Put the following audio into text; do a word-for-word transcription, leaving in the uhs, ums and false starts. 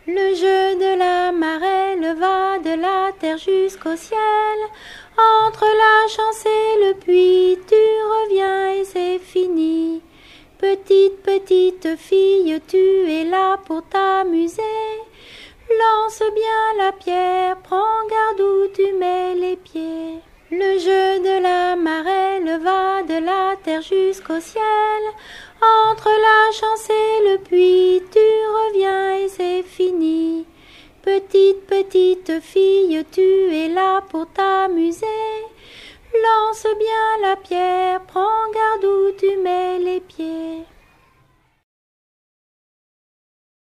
Le jeu de la marelle va de la terre jusqu'au ciel. Entre la chance et le puits, tu reviens et c'est fini. Petite, petite fille, tu es là pour t'amuser. Lance bien la pierre, prends garde où tu mets les pieds. Le jeu de la marelle va de la terre jusqu'au ciel. Entre la chance et le puits, tu reviens et c'est fini. Petite, petite fille,